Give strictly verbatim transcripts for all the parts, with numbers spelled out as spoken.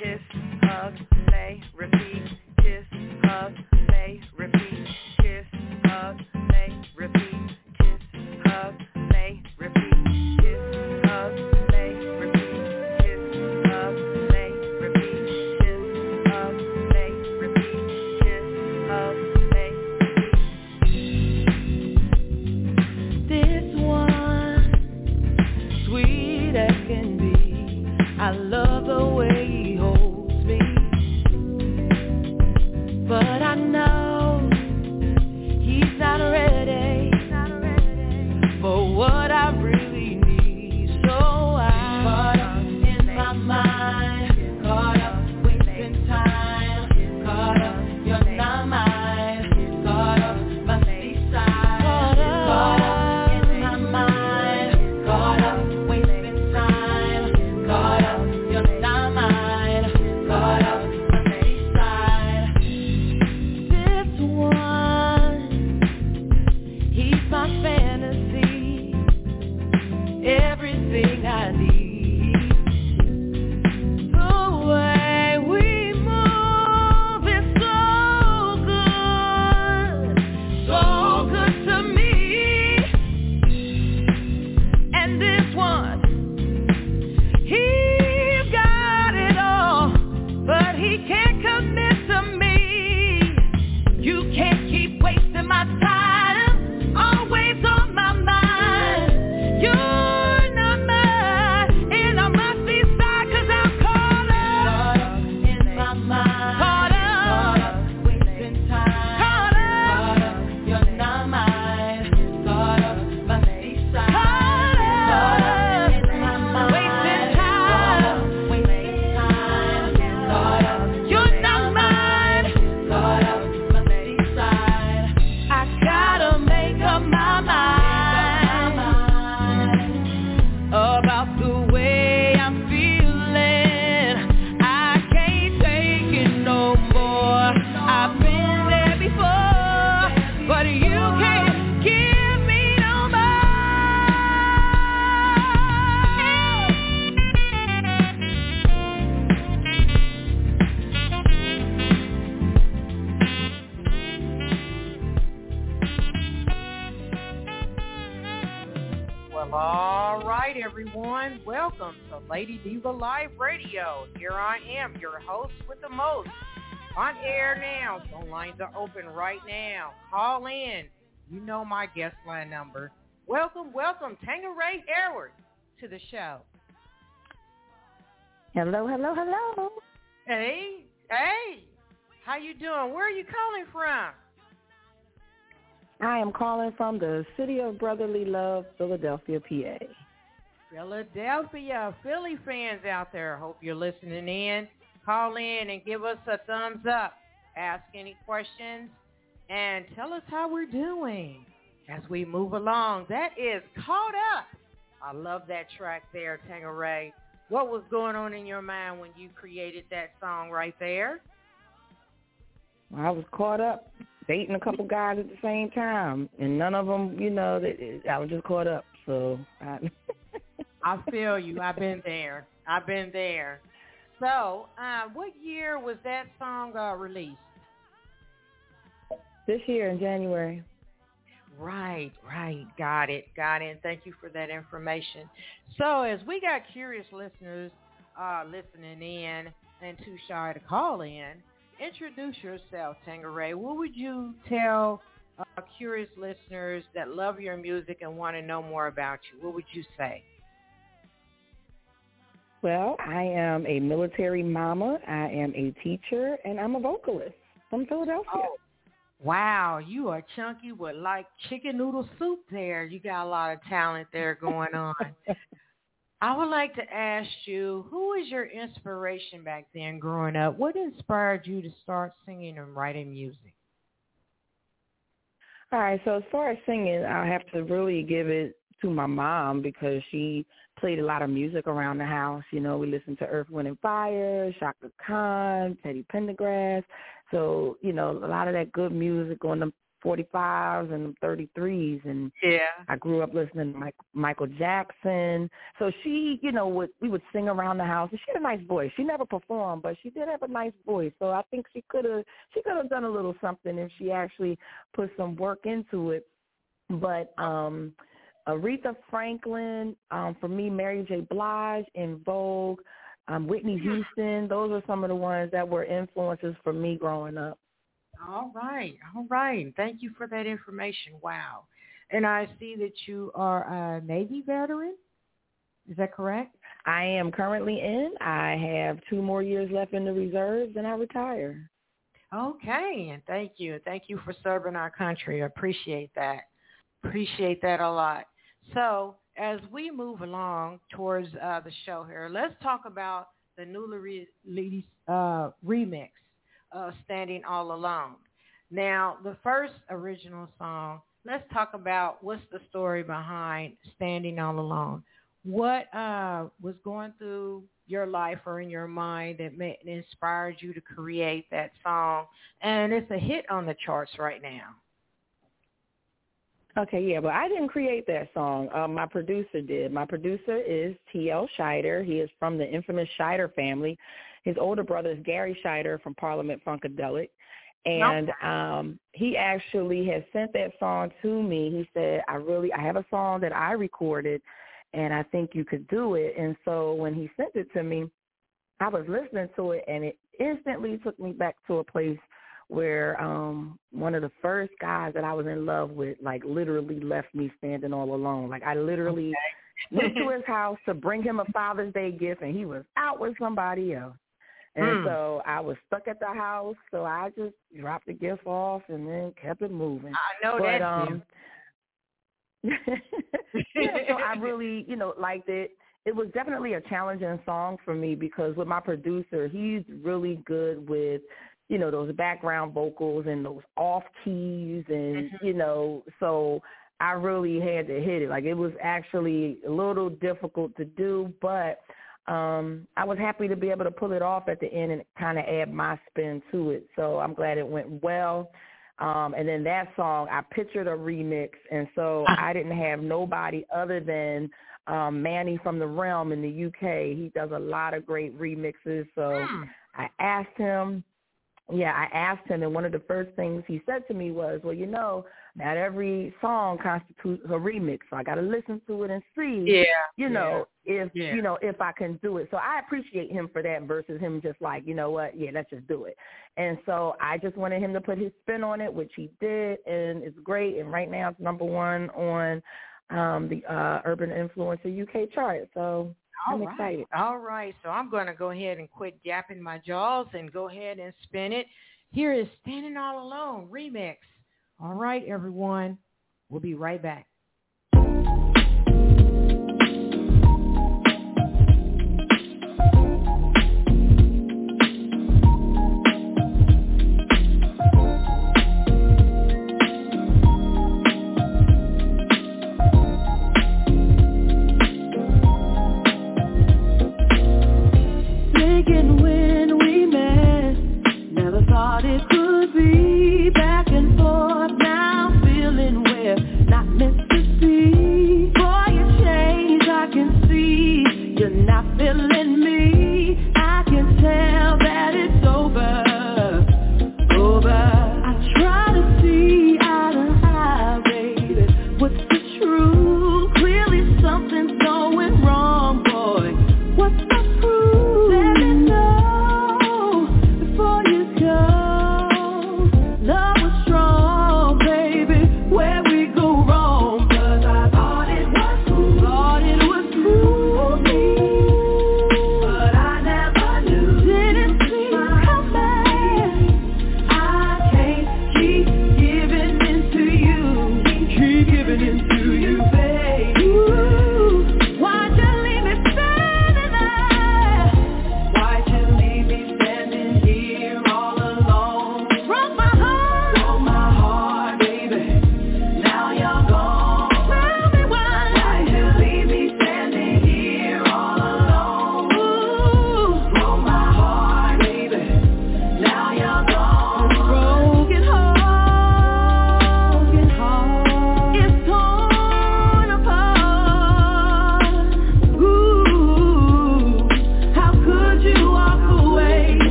kiss, hug, lay, repeat, kiss, hug, lay, repeat, kiss, hug, lay, repeat, kiss, hug, lay, repeat, kiss, hug, lay, repeat, kiss, hug, lay, repeat, kiss, hug, lay, repeat, kiss, hug, lay, repeat. This one, sweet as can be. I love the way he holds me, but I know he's not ready for what I really need. So I'm caught up in my mind, caught up wasting time, caught up, you're not mine, caught up my seaside, caught up in my mind, caught up wasting time, caught up, you're not mine, caught up my seaside. This one, he's my fantasy, everything I need. The way we move is so good, so good to me. And this one, he's got it all, but he can't commit to me. You can't keep wasting my time, always on my mind. You're not mine, and I must decide 'cause I'm caught up in my mind, caught up, wasting time, caught up, you're not mine, caught up, my seaside, caught up in my mind, wasting time, wasting time, caught up, you're not mine, caught up, my seaside. I gotta make up my mind about the way I'm feeling. I can't take it no more. I've been there before, but you can't give me no Well, all right, everyone. Welcome to Lady Diva Live Radio. Here I am, your host with the most. On air now. Phone lines are open right now. Call in. You know my guest line number. Welcome, welcome, Tangeray Hayward to the show. Hello, hello, hello. Hey, hey. How you doing? Where are you calling from? I am calling from the city of brotherly love, Philadelphia, P A. Philadelphia, Philly fans out there. Hope you're listening in. Call in and give us a thumbs up. Ask any questions and tell us how we're doing as we move along. That is Caught Up. I love that track there, Tangeray. What was going on in your mind when you created that song right there? I was caught up dating a couple guys at the same time, and none of them, you know, that I was just caught up. So I, I feel you. I've been there. I've been there. So, uh, what year was that song uh, released? This year in January. Right, right. Got it, got it. Thank you for that information. So, as we got curious listeners uh, listening in and too shy to call in, introduce yourself, Tangeray. What would you tell uh, curious listeners that love your music and want to know more about you? What would you say? Well, I am a military mama, I am a teacher, and I'm a vocalist from Philadelphia. Oh, wow, you are chunky with like chicken noodle soup there. You got a lot of talent there going on. I would like to ask you, who was your inspiration back then growing up? What inspired you to start singing and writing music? All right, so as far as singing, I have to really give it to my mom because she played a lot of music around the house. You know, we listened to Earth, Wind and Fire, Chaka Khan, Teddy Pendergrass. So, you know, a lot of that good music on the forty-fives and thirty-threes, and yeah. I grew up listening to Mike, Michael Jackson. So she, you know, would we would sing around the house, and she had a nice voice. She never performed, but she did have a nice voice. So I think she could have she could have done a little something if she actually put some work into it. But um, Aretha Franklin, um, for me, Mary J. Blige, In Vogue, um, Whitney Houston, those are some of the ones that were influences for me growing up. All right, all right. Thank you for that information. Wow. And I see that you are a Navy veteran. Is that correct? I am currently in. I have two more years left in the reserves, and I retire. Okay, and thank you. Thank you for serving our country. I appreciate that. Appreciate that a lot. So as we move along towards uh, the show here, let's talk about the newly released uh, remix of Standing All Alone. Now, the first original song, let's talk about what's the story behind Standing All Alone. What uh, was going through your life or in your mind that made, inspired you to create that song? And it's a hit on the charts right now. Okay, yeah, but I didn't create that song. Um, my producer did. My producer is T L Scheider. He is from the infamous Scheider family. His older brother is Gary Scheider from Parliament Funkadelic. And okay. um, he actually has sent that song to me. He said, I really, I have a song that I recorded, and I think you could do it. And so when he sent it to me, I was listening to it, and it instantly took me back to a place where um, one of the first guys that I was in love with, like, literally left me standing all alone. Like, I literally okay. went to his house to bring him a Father's Day gift, and he was out with somebody else. And mm. so I was stuck at the house, so I just dropped the gift off and then kept it moving. I know but, that. Um, yeah, so I really, you know, liked it. It was definitely a challenging song for me because with my producer, he's really good with, you know, those background vocals and those off keys and, mm-hmm. you know, so I really had to hit it. Like, it was actually a little difficult to do, but um, I was happy to be able to pull it off at the end and kind of add my spin to it. So I'm glad it went well. Um, and then that song, I pictured a remix, and so I didn't have nobody other than um, Manny from The Realm in the U K. He does a lot of great remixes, so hmm. I asked him. Yeah, I asked him, and one of the first things he said to me was, well, you know, not every song constitutes a remix, so I got to listen to it and see, yeah, you know, yeah, if, yeah. you know, if I can do it. So I appreciate him for that versus him just like, you know what, yeah, let's just do it. And so I just wanted him to put his spin on it, which he did, and it's great. And right now it's number one on um, the uh, Urban Influencer U K chart. So All I'm right. excited. All right. So I'm going to go ahead and quit yapping my jaws and go ahead and spin it. Here is Standing All Alone remix. All right, everyone. We'll be right back. Thinking when we met, never thought it could be back and forth. Now feeling we're not meant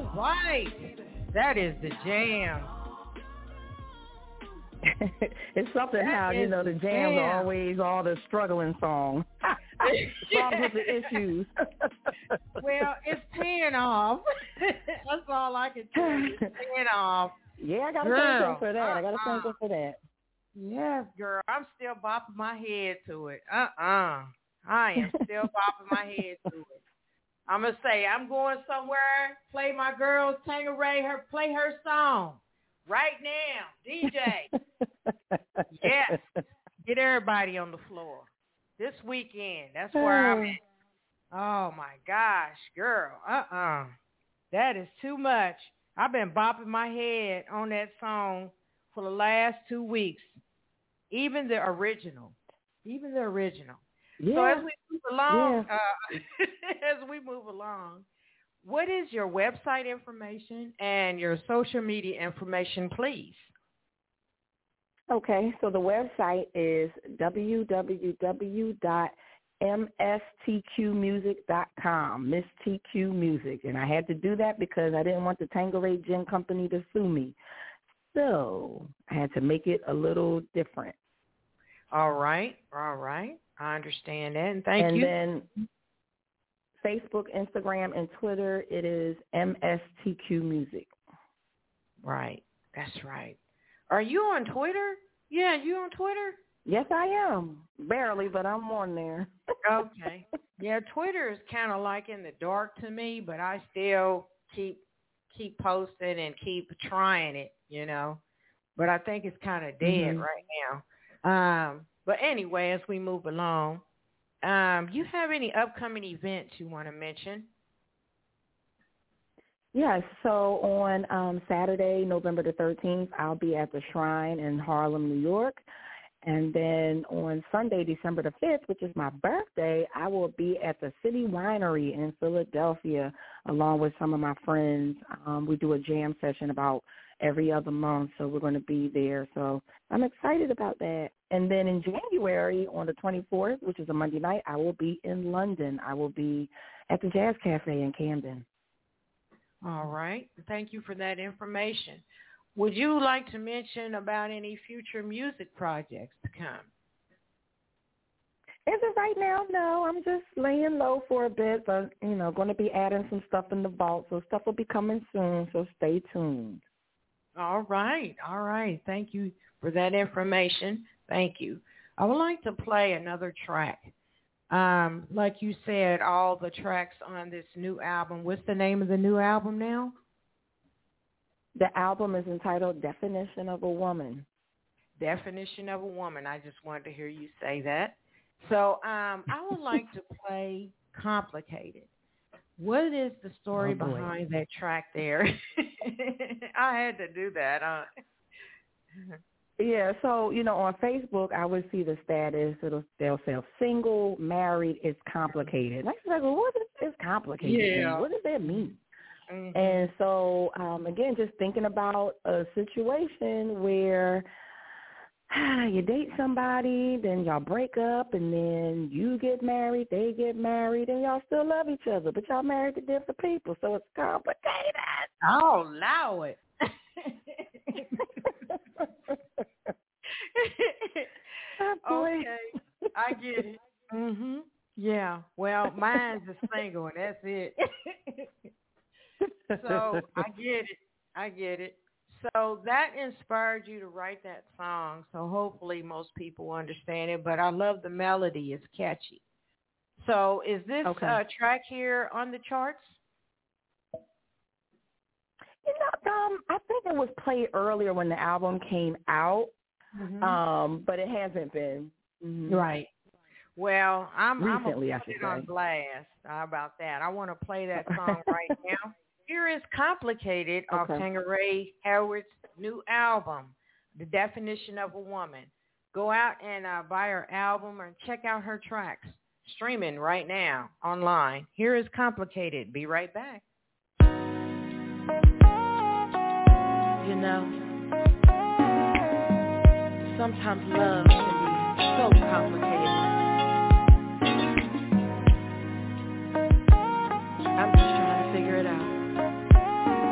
All right. That is the jam. It's something That how, you know, the the jams jam. are always all the struggling songs. Songs with the issues. Well, it's paying off. That's all I can tell you. It's paying off. Yeah, I got to Girl, thank him for that. I got to uh-uh. thank him for that. Yes, girl. I'm still bopping my head to it. Uh-uh. I am still bopping my head to it. I'm going to say, I'm going somewhere, play my girl, Tangeray, her, play her song right now. D J. Yes. Get everybody on the floor. This weekend. That's where I'm at. Oh, my gosh, girl. Uh-uh. That is too much. I've been bopping my head on that song for the last two weeks. Even the original. Even the original. Yeah. So as we move along, Yeah. uh, as we move along, what is your website information and your social media information, please? Okay, so the website is w w w dot m s t q music dot com, Miss T Q Music. And I had to do that because I didn't want the Tangeray Gin Company to sue me. So I had to make it a little different. All right, all right. I understand that, and thank and you. And then Facebook, Instagram, and Twitter, it is M S T Q Music. Right, that's right. Are you on Twitter? Yeah, you on Twitter? Yes, I am. Barely, but I'm on there. Okay. Yeah, Twitter is kind of like in the dark to me, but I still keep keep posting and keep trying it, you know. But I think it's kind of dead Mm-hmm. right now. Um, but anyway, as we move along, um, you have any upcoming events you want to mention? Yes, so on um, Saturday, November the thirteenth, I'll be at the Shrine in Harlem, New York. And then on Sunday, December the fifth, which is my birthday, I will be at the City Winery in Philadelphia along with some of my friends. Um, we do a jam session about every other month, so we're going to be there. So I'm excited about that. And then in January, on the twenty-fourth, which is a Monday night, I will be in London. I will be at the Jazz Cafe in Camden. All right. Thank you for that information. Would you like to mention about any future music projects to come? As of right now, no. I'm just laying low for a bit, but, you know, going to be adding some stuff in the vault, so stuff will be coming soon, so stay tuned. All right. All right. Thank you for that information. Thank you. I would like to play another track. Um, like you said, all the tracks on this new album. What's the name of the new album now? The album is entitled Definition of a Woman. Definition of a Woman. I just wanted to hear you say that. So um, I would like to play Complicated. What is the story oh, behind that track there? I had to do that. Huh? Yeah, so, you know, on Facebook, I would see the status. It'll, they'll say single, married, it's complicated. And I was like, well, what is this complicated Yeah. mean? What does that mean? Mm-hmm. And so, um, again, just thinking about a situation where you date somebody, then y'all break up, and then you get married, they get married, and y'all still love each other, but y'all married to different people, so it's complicated. Oh, allow it. Okay, I get it. Mhm. Yeah. Well, mine's a single, and that's it. So I get it. I get it. So that inspired you to write that song. So hopefully most people understand it. But I love the melody; it's catchy. So is this okay. uh, track here on the charts? You know, um, I think it was played earlier when the album came out. Mm-hmm. Um, but it hasn't been. Mm-hmm. Right. Well, I'm Recently, I'm I should put it on say. blast. How about that? I want to play that song right now. Here is Complicated off Okay. Tangeray Howard's new album, The Definition of a Woman. Go out and uh, buy her album or check out her tracks. Streaming right now online. Here is Complicated. Be right back. You know, sometimes love can be so complicated. I'm just trying to figure it out.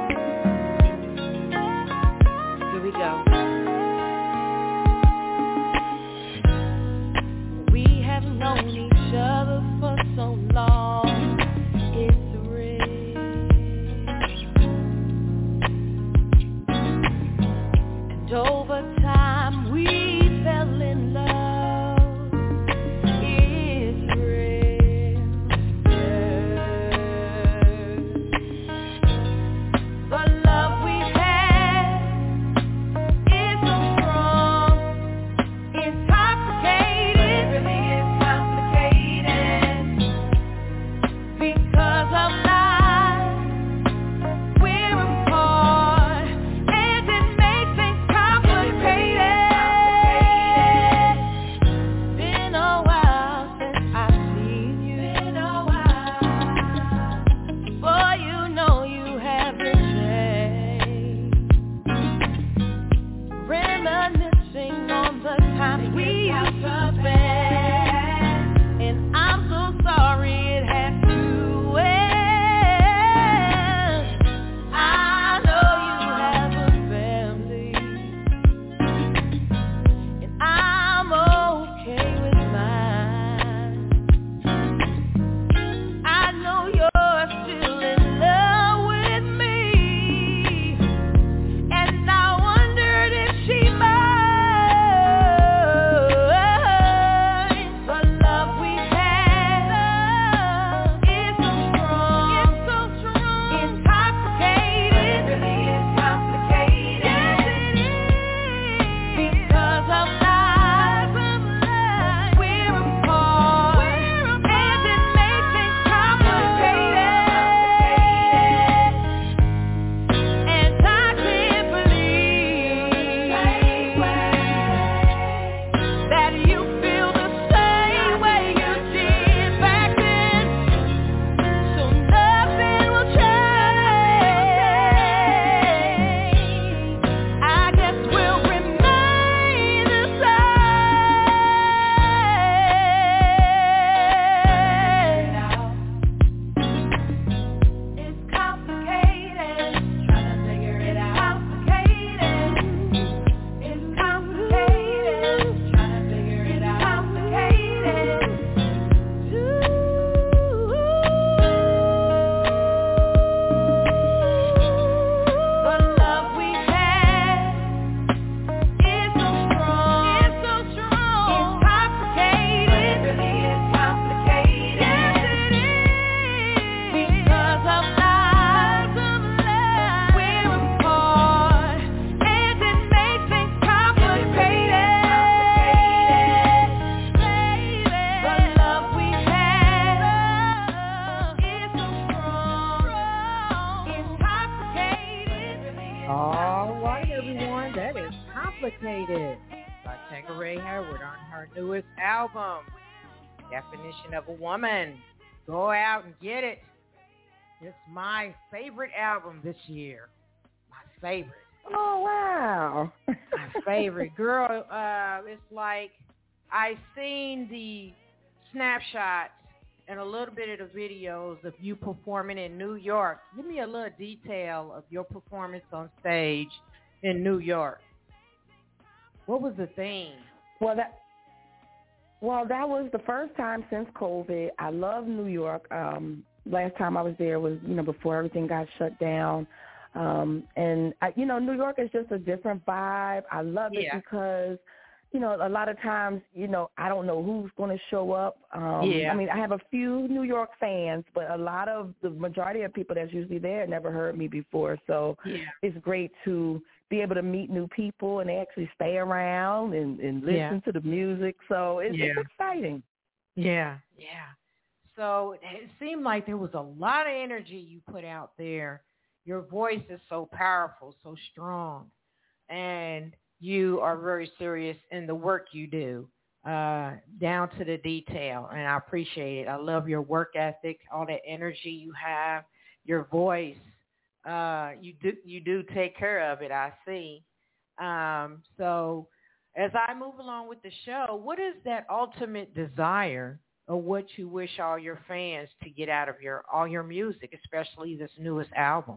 All right, everyone. That is Complicated by Tanqueray Hayward on her newest album, Definition of a Woman. Go out and get it. It's my favorite album this year. My favorite. Oh, wow. My favorite. Girl, uh, it's like I seen the snapshots and a little bit of the videos of you performing in New York. Give me a little detail of your performance on stage in New York. What was the theme? Well, that well, that was the first time since COVID. I love New York. Um, last time I was there was, you know, before everything got shut down. Um, and, I, you know, New York is just a different vibe. I love it Yeah. because, you know, a lot of times, you know, I don't know who's going to show up. Um, Yeah. I mean, I have a few New York fans, but a lot of the majority of people that's usually there never heard me before. So Yeah. it's great to be able to meet new people and they actually stay around and, and listen Yeah. to the music. So it's, Yeah. it's exciting. Yeah, yeah. So it seemed like there was a lot of energy you put out there. Your voice is so powerful, so strong, and you are very serious in the work you do, uh, down to the detail, and I appreciate it. I love your work ethic, all that energy you have, your voice. Uh, you do you do take care of it, I see. Um, so as I move along with the show, what is that ultimate desire or what you wish all your fans to get out of your all your music, especially this newest album?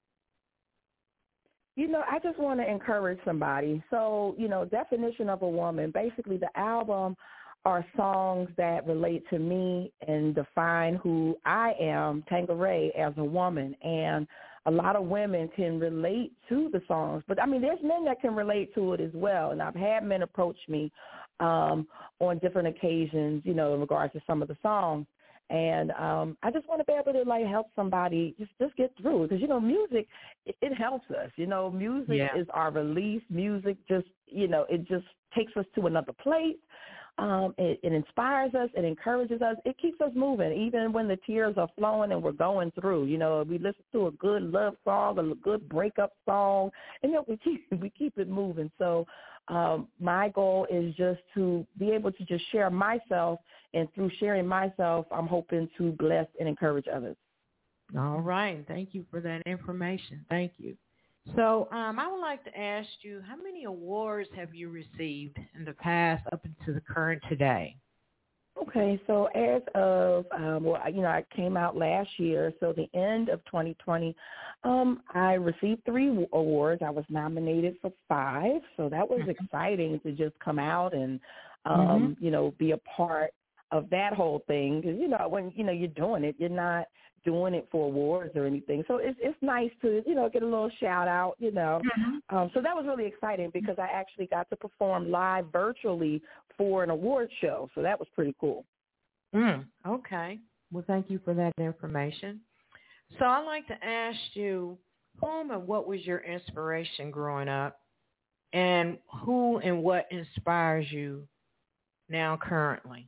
You know, I just want to encourage somebody. So, you know, Definition of a Woman, basically the album are songs that relate to me and define who I am, Tanqueray, as a woman. And a lot of women can relate to the songs. But, I mean, there's men that can relate to it as well. And I've had men approach me um, on different occasions, you know, in regards to some of the songs. And um, I just want to be able to, like, help somebody just, just get through. Because, you know, music, it, it helps us. You know, music Yeah. is our release. Music just, you know, it just takes us to another place. Um, it, it inspires us. It encourages us. It keeps us moving, even when the tears are flowing and we're going through. You know, we listen to a good love song, a good breakup song, and then we keep we keep it moving. So um, my goal is just to be able to just share myself, and through sharing myself, I'm hoping to bless and encourage others. All right. Thank you for that information. Thank you. So um, I would like to ask you, how many awards have you received in the past up until the current today? Okay, so as of, um, well, you know, I came out last year, so the end of twenty twenty, um, I received three awards. I was nominated for five, so that was Mm-hmm. exciting to just come out and, um, Mm-hmm. you know, be a part of that whole thing. Because, you know, when, you know, you're doing it, you're not doing it for awards or anything. So it's it's nice to, you know, get a little shout out, you know. Mm-hmm. Um, so that was really exciting because I actually got to perform live virtually for an award show. So that was pretty cool. Mm, okay. Well, thank you for that information. So I'd like to ask you, whom and what was your inspiration growing up, and who and what inspires you now currently?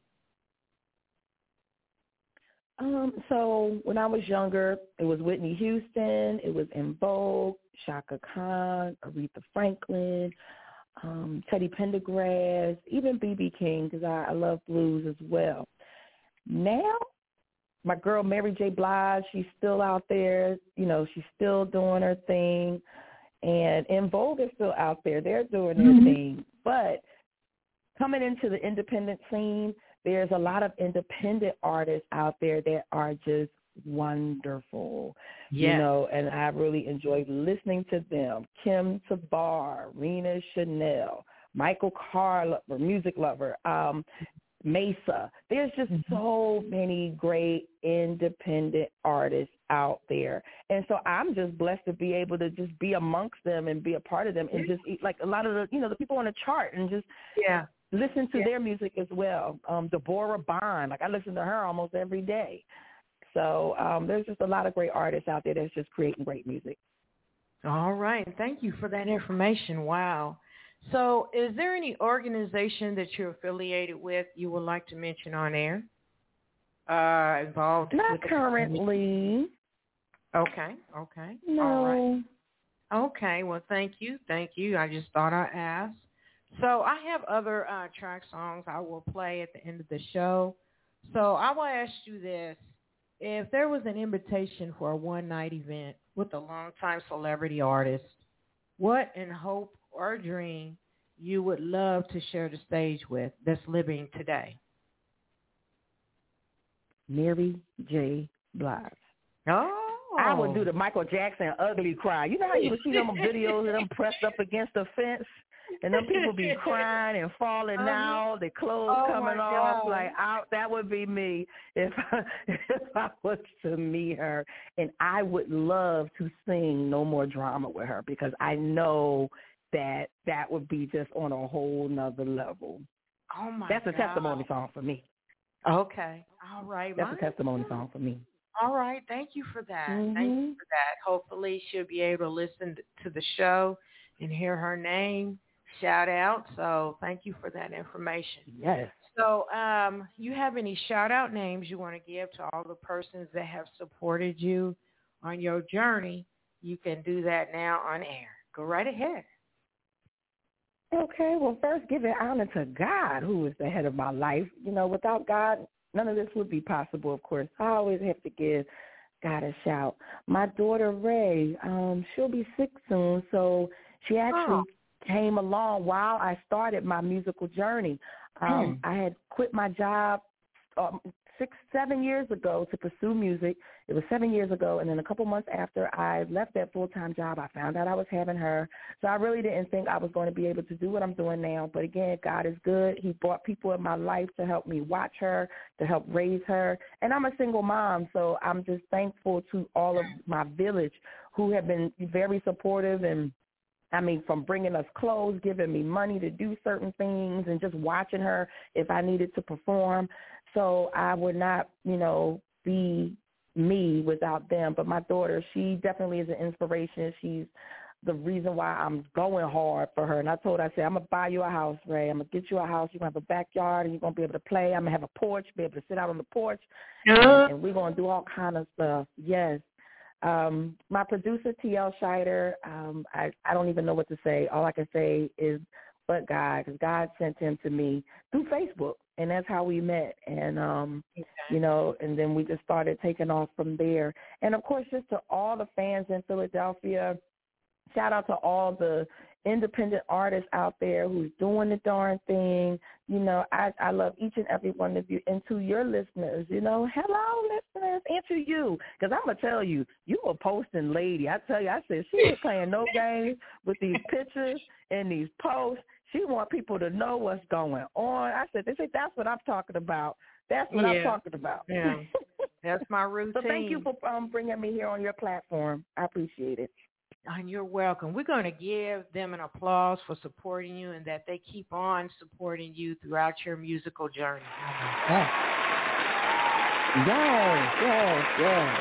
Um, so when I was younger, it was Whitney Houston, it was En Vogue, Chaka Khan, Aretha Franklin, um, Teddy Pendergrass, even B B King, because I, I love blues as well. Now, my girl Mary J. Blige, she's still out there. You know, she's still doing her thing. And En Vogue is still out there. They're doing their Mm-hmm. thing. But coming into the independent scene, there's a lot of independent artists out there that are just wonderful, Yes. you know, and I really enjoyed listening to them. Kim Tabar, Rena Chanel, Michael Carr, music lover, um, Mesa. There's just Mm-hmm. so many great independent artists out there. And so I'm just blessed to be able to just be amongst them and be a part of them and just eat like a lot of the, you know, the people on the chart and just Yeah. listen to Yeah. their music as well. Um, Deborah Bond, like I listen to her almost every day. So um, there's just a lot of great artists out there that's just creating great music. All right. Thank you for that information. Wow. So is there any organization that you're affiliated with you would like to mention on air? Uh, involved Not with the- currently. Okay. Okay. No. All right. Okay, well, thank you. Thank you. I just thought I'd ask. So I have other uh, track songs I will play at the end of the show. So I will ask you this. If there was an invitation for a one-night event with a longtime celebrity artist, what in hope or dream you would love to share the stage with that's living today? Mary J. Blige. Oh. I would do the Michael Jackson ugly cry. You know how you would see them videos of them pressed up against the fence and them people be crying and falling uh-huh. out, their clothes oh coming off. Like I, that would be me if I, if I was to meet her. And I would love to sing No More Drama with her because I know that that would be just on a whole nother level. Oh, my That's God. a testimony song for me. Okay. All right. That's Mine a testimony song for me. All right. Thank you for that. Mm-hmm. Thank you for that. Hopefully she'll be able to listen to the show and hear her name shout out. So thank you for that information. Yes. So um, you have any shout out names you want to give to all the persons that have supported you on your journey? You can do that now on air. Go right ahead. Okay. Well, first, giving honor to God, who is the head of my life. You know, without God, none of this would be possible, of course. I always have to give God a shout. My daughter, Ray, um, she'll be six soon, so she actually oh. came along while I started my musical journey. Um, mm. I had quit my job um, six, seven years ago to pursue music. It was seven years ago, and then a couple months after I left that full-time job, I found out I was having her. So I really didn't think I was going to be able to do what I'm doing now. But again, God is good. He brought people in my life to help me watch her, to help raise her. And I'm a single mom, so I'm just thankful to all of my village who have been very supportive and I mean, from bringing us clothes, giving me money to do certain things, and just watching her if I needed to perform. So I would not, you know, be me without them. But my daughter, she definitely is an inspiration. She's the reason why I'm going hard for her. And I told her, I said, I'm going to buy you a house, Ray. I'm going to get you a house. You're going to have a backyard, and you're going to be able to play. I'm going to have a porch, be able to sit out on the porch, uh-huh. and, and we're going to do all kind of stuff. Yes. Um, my producer, T L Scheider, um, I, I don't even know what to say. All I can say is but God, because God sent him to me through Facebook, and that's how we met. And, um, okay. you know, and then we just started taking off from there. And, of course, just to all the fans in Philadelphia, shout out to all the independent artists out there who's doing the darn thing. You know, I, I love each and every one of you. And to your listeners, you know, hello, listeners, and to you. Because I'm going to tell you, you a posting lady. I tell you, I said, she is playing no games with these pictures and these posts. She want people to know what's going on. I said, they say, that's what I'm talking about. That's what yeah. I'm talking about. Yeah, that's my routine. So thank you for um, bringing me here on your platform. I appreciate it. And you're welcome. We're going to give them an applause for supporting you and that they keep on supporting you throughout your musical journey. Yes, yes, yes, yes.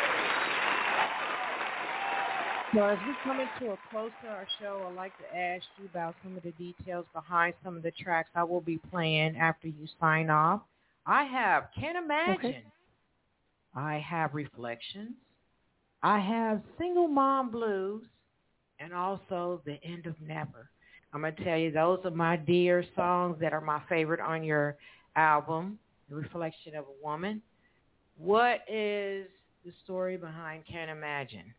So as we come into a close to our show, I'd like to ask you about some of the details behind some of the tracks I will be playing after you sign off. I have Can't Imagine. Okay. I have Reflections. I have Single Mom Blues, and also The End of Never. I'm going to tell you, those are my dear songs that are my favorite on your album, The Reflection of a Woman. What is the story behind Can't Imagine?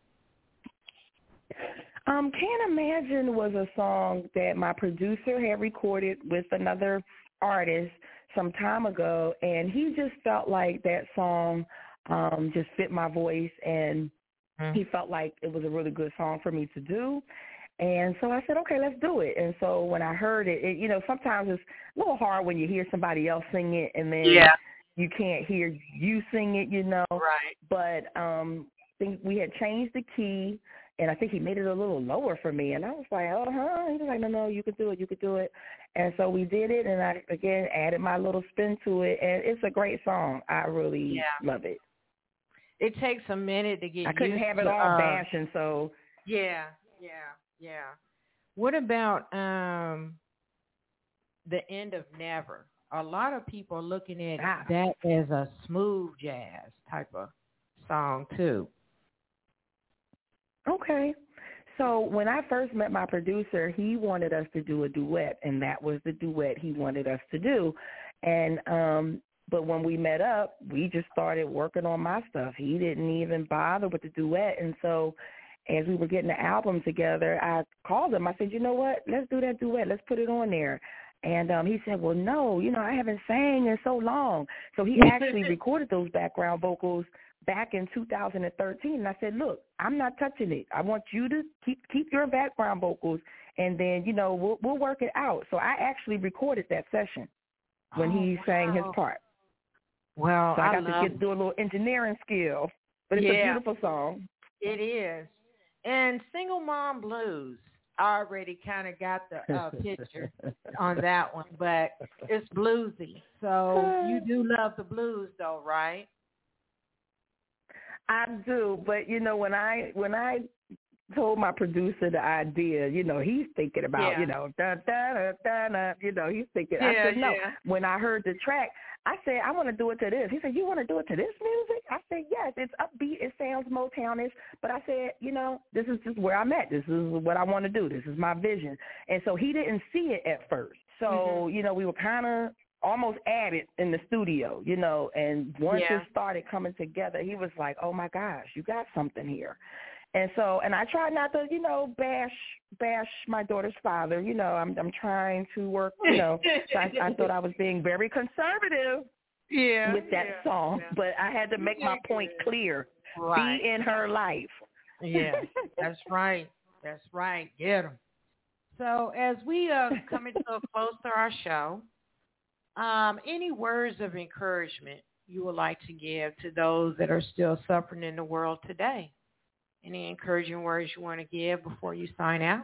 Um, Can't Imagine was a song that my producer had recorded with another artist some time ago, and he just felt like that song um, just fit my voice, and he felt like it was a really good song for me to do. And so I said, okay, let's do it. And so when I heard it, it you know, sometimes it's a little hard when you hear somebody else sing it and then yeah. you can't hear you sing it, you know. Right. But um, I think we had changed the key, and I think he made it a little lower for me. And I was like, uh-huh. He was like, no, no, you could do it, you could do it. And so we did it, and I, again, added my little spin to it. And it's a great song. I really yeah. love it. It takes a minute to get I couldn't used have it to, all uh, bashing, so. Yeah, yeah, yeah. What about um, The End of Never? A lot of people are looking at ah. that as a smooth jazz type of song, too. Okay. So when I first met my producer, he wanted us to do a duet, and that was the duet he wanted us to do. And um, but when we met up, we just started working on my stuff. He didn't even bother with the duet. And so as we were getting the album together, I called him. I said, you know what, let's do that duet. Let's put it on there. And um, he said, well, no, you know, I haven't sang in so long. So he actually recorded those background vocals back in two thousand thirteen. And I said, look, I'm not touching it. I want you to keep keep your background vocals, and then, you know, we'll, we'll work it out. So I actually recorded that session when oh, he wow. sang his part. Well, so I got I love to get do a little engineering skill, but it's yeah, a beautiful song. It is. And Single Mom Blues, I already kind of got the uh, picture on that one, but it's bluesy. So you do love the blues, though, right? I do, but you know, when I when I told my producer the idea, you know, he's thinking about, yeah. you know, da da da da da, you know, he's thinking. Yeah, I said no. Yeah. When I heard the track, I said I want to do it to this. He said, you want to do it to this music? I said yes. It's upbeat. It sounds Motownish, but I said, you know, this is just where I'm at. This is what I want to do. This is my vision. And so he didn't see it at first. So mm-hmm. you know, we were kind of almost at it in the studio, you know, and once yeah. it started coming together, he was like, oh my gosh, you got something here. And so, and I try not to, you know, bash bash my daughter's father. You know, I'm I'm trying to work, you know. so I, I thought I was being very conservative yeah, with that yeah, song, yeah. but I had to make my point clear. Right. Be in her life. Yeah, that's right. That's right. Get them. So as we uh, come into a close to our show, um, any words of encouragement you would like to give to those that are still suffering in the world today? Any encouraging words you want to give before you sign out?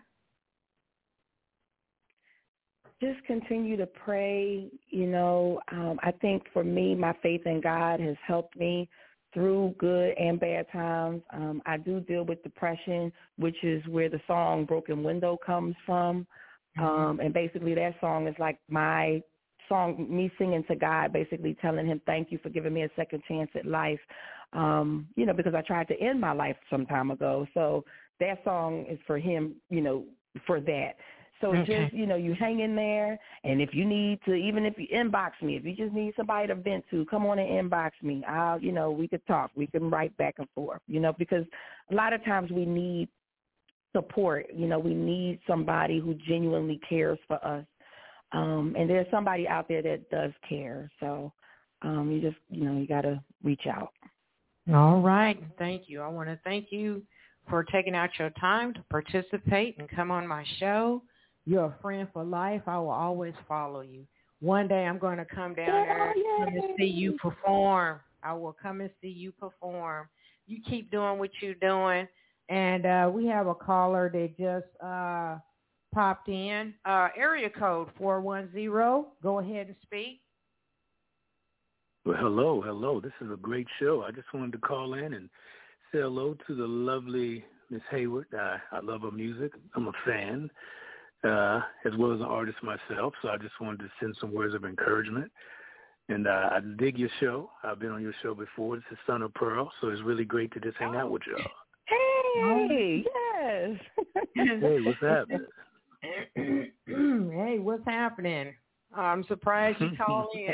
Just continue to pray. You know, um, I think for me, my faith in God has helped me through good and bad times. Um, I do deal with depression, which is where the song Broken Window comes from. Mm-hmm. Um, and basically that song is like my song, me singing to God, basically telling him, thank you for giving me a second chance at life. Um, you know, because I tried to end my life some time ago. So that song is for him, you know, for that. So okay. just, you know, you hang in there. And if you need to, even if you inbox me, if you just need somebody to vent to, come on and inbox me. I'll, you know, we could talk. We can write back and forth, you know, because a lot of times we need support. You know, we need somebody who genuinely cares for us. Um, and there's somebody out there that does care. So um, you just, you know, you got to reach out. All right. Thank you. I want to thank you for taking out your time to participate and come on my show. You're a friend for life. I will always follow you. One day I'm going to come down there and come and see you perform. I will come and see you perform. You keep doing what you're doing. And uh, we have a caller that just uh, popped in. Uh, area code four one zero. Go ahead and speak. Well, hello, hello. This is a great show. I just wanted to call in and say hello to the lovely Miss Hayward. I, I love her music. I'm a fan, uh, as well as an artist myself, so I just wanted to send some words of encouragement. And uh, I dig your show. I've been on your show before. This is Son of Pearl, so it's really great to just hang out with y'all. Hey, yes. Hey, what's happening? Hey, what's happening? I'm surprised you called in.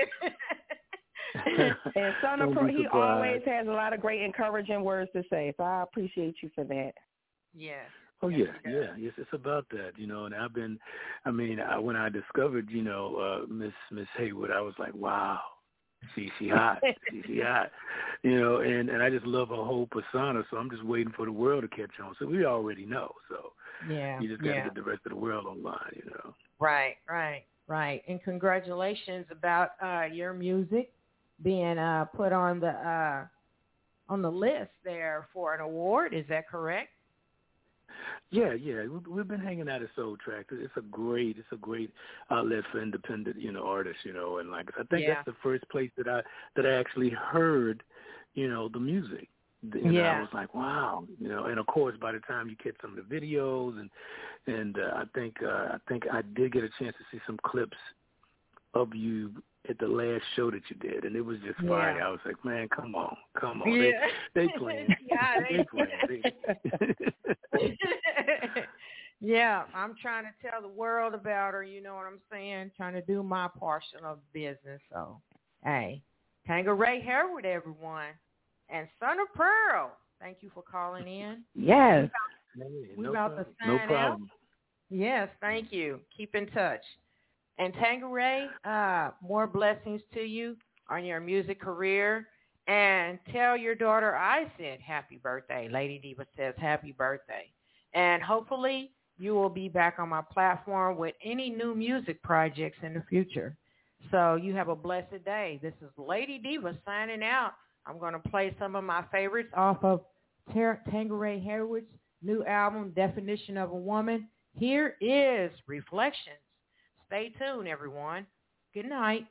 And Son of Pearl, he always has a lot of great encouraging words to say, so I appreciate you for that. Yes. Oh, yeah, yeah. Yes, it's about that, you know, and I've been, I mean, I, when I discovered, you know, uh, Miss Miss Hayward, I was like, wow, she, she hot, she, she hot, you know, and, and I just love her whole persona, so I'm just waiting for the world to catch on. So we already know, so yeah, you just got to yeah. get the rest of the world online, you know. Right, right, right. And congratulations about uh, your music being uh, put on the uh, on the list there for an award. Is that correct? Yeah, yeah. We've been hanging out at Soul Track. It's a great, it's a great outlet for independent, you know, artists, you know. And like I think yeah. that's the first place that I that I actually heard, you know, the music. And yeah. I was like, wow, you know. And of course, by the time you get some of the videos, and and uh, I think uh, I think I did get a chance to see some clips of you at the last show that you did, and it was just fire. Yeah. I was like, man, come on, come on. Yeah. They, they playing. yeah, they, they playing. Yeah, I'm trying to tell the world about her, you know what I'm saying? Trying to do my portion of business. So, hey, Tangeray Harewood, everyone. And Son of Pearl, thank you for calling in. Yes. We're no about problem. to sign no problem. out. Yes, thank you. Keep in touch. And Tangeray, uh, more blessings to you on your music career. And tell your daughter I said happy birthday. Lady Diva says happy birthday. And hopefully you will be back on my platform with any new music projects in the future. So you have a blessed day. This is Lady Diva signing out. I'm going to play some of my favorites off of Tangeray Harewood's new album, Definition of a Woman. Here is Reflections. Stay tuned, everyone. Good night.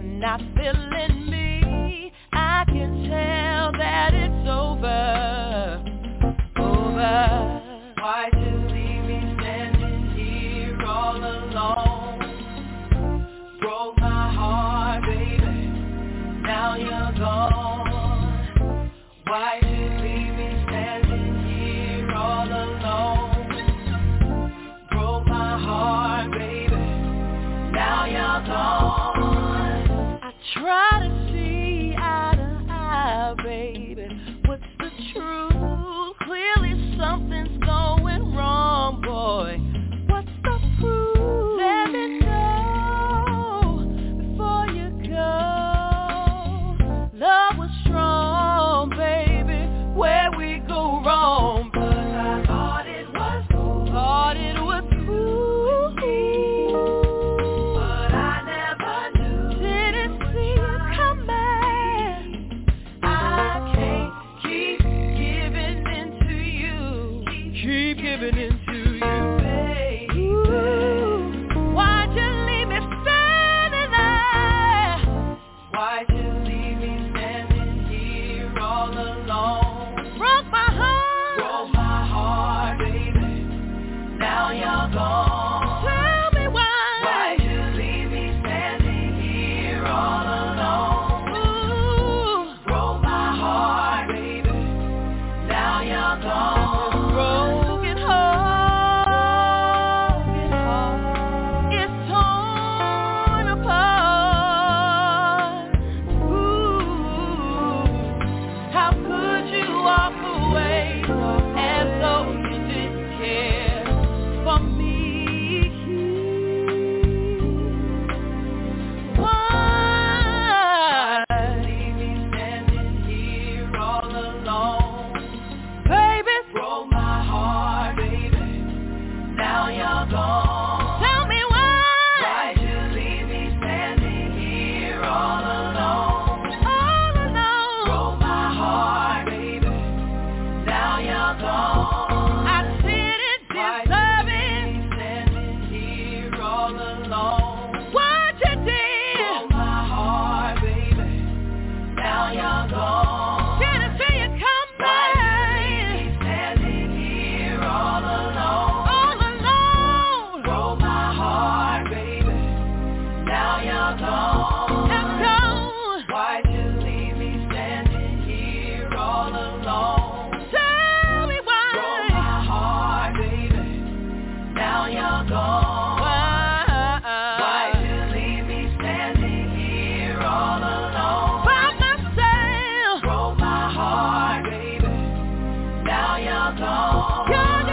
you're not feeling me. I can tell that it's over, over. Why'd you leave me standing here all alone? Broke my heart, baby, now you're gone. Why'd you leave me standing here all alone? Broke my heart, baby, now you're gone. I try to see eye to eye, baby, what's the truth? Clearly something's going wrong, boy. What's the proof? Let me know before you go. Love was strong, baby, where we go wrong? But I thought it was cool, thought it was cool, but I never knew, didn't see it coming. I can't keep giving into you, keep giving into you, baby. Ooh, why'd you leave me standing there? Why'd you leave me standing here all alone? Broke my heart, broke my heart, baby, now you're gone. Tell me why. Why'd you leave me standing here all alone? Ooh, broke my heart, baby, now you're gone. Broken heart, broken heart, it's torn apart. Ooh, how could you walk away as though you didn't care for me? Why leave me standing here all alone? Baby, broke my heart, baby, now you're gone. Tell me why. Why'd you leave me standing here all alone? All alone. Broke my heart, baby, now you're gone. I didn't deserve it. Standing here all alone. What you did? Broke my heart, baby, now you're gone. Didn't see you coming. Standing here all alone. All alone. Broke my heart, baby, now you're gone. I'm gone. Why'd you leave me standing here all alone? Tell me why. Broke my heart, baby, now you're gone. Why? Why'd you leave me standing here all alone? By myself. Broke my heart, baby, now you're gone. You're gone.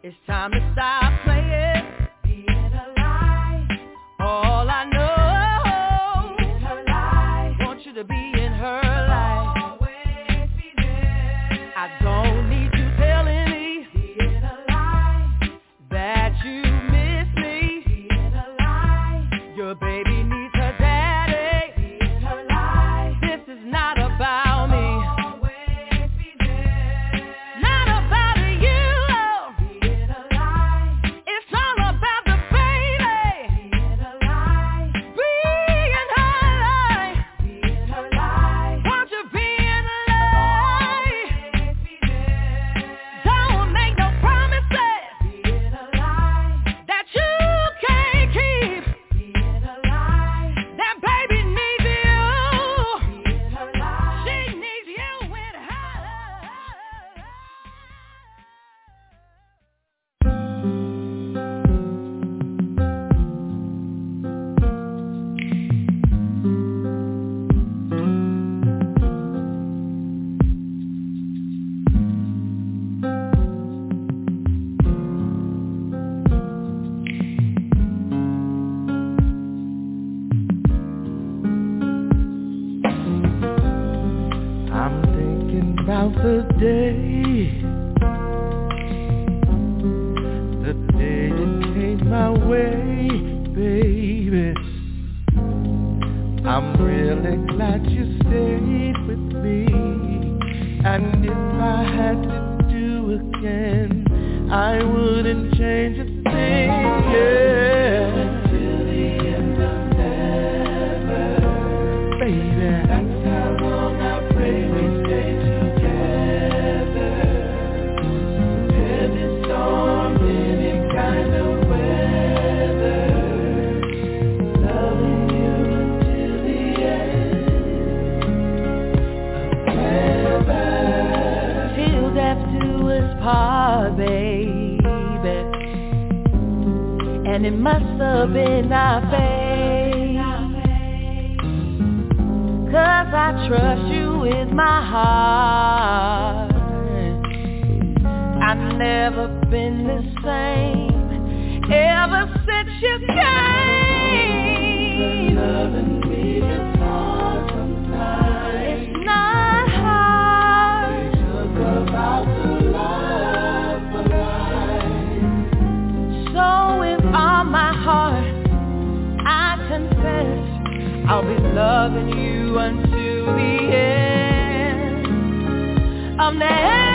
It's time to stop playing. Being alive. All I know. Being her life. Want you to be in her life. Always be there. I don't need you telling me. Being alive. That you miss me. Being alive. Your baby needs her daddy. Being her life. This is not about me. Always be there. Not about you. Being alive. It's all about the baby. Being alive. Being her life. Being her life. Want you being alive. Always be there. Don't make no promises. Being alive. That you can't keep. Being alive. That baby needs you. Being alive. She needs you with her. I'm thinking about the day, the day you came my way, baby. I'm really glad you stayed with me, and if I had to do again, I wouldn't change a thing, yeah. Till the end of never, baby. That's how long I pray we stay together. Heavy storm, any kind of weather. Loving you until the end of never. Till death do us part, baby. And it must have been our fate. 'Cause I trust you with my heart. I've never been the same ever since you came. Loving me is hard sometimes. It's not hard. We talk about the love for life. So with all my heart, I confess I'll be loving you until the end of never.